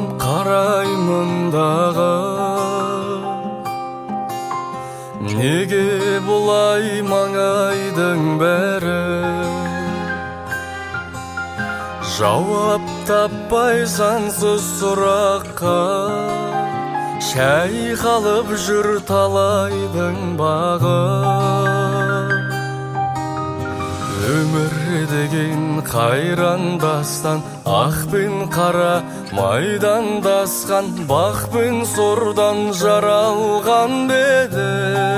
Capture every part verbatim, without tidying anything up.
қараймын дағы, неге бұлай маңайдың бәрі жауап таппай сансыз сұраққа шайқалып жүр талайдың бағы. Өмір деген қайран дастан, ақ пен қара майдандасқан, бақ пен сордан жаралған беді.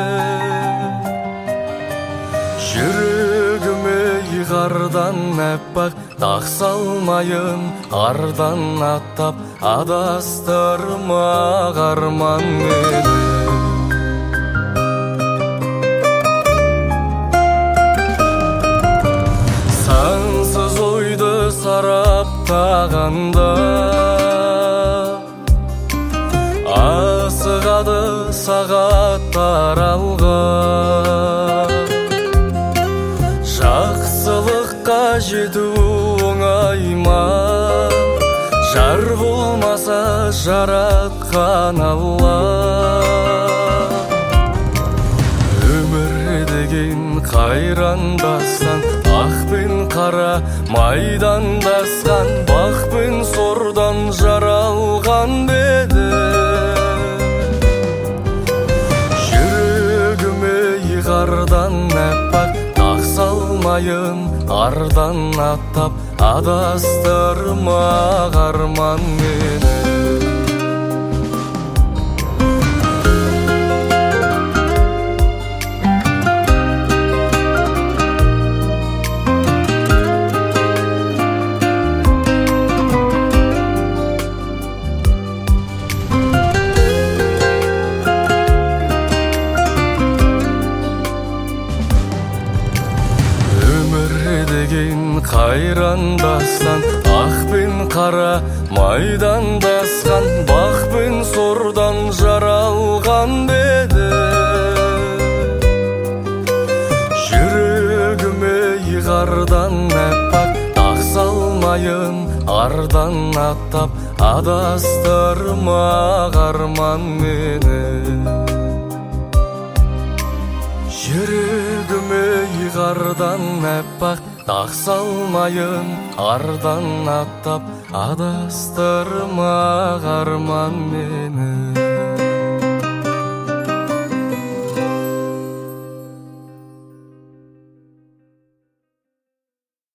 Жүрегіме қардан әппақ, тақ салмайын ардан аттап, адастырма арман мені. Сансыз ойды сараптағанда асығады сағаттар алға. Жақсылыққа жету оңай ма, жар болмаса жаратқан Алла. Өмір деген қайран дастан, ақ пен қара майдандасқан, бақ пен сордан жаралған беді. Жүрегіме қардан әппақ, тақ салмайын ардан аттап, адастырма арман мені. Қайран дастан, ақ пен қара майдандасқан, бақ пен сордан жаралған беді. Жүрегіме қардан әппақ, тақ салмайын ардан аттап, адастырма арман мені. Жүрегіме қардан әппақ, тақ салмайын ардан аттап, адастырма арман мені.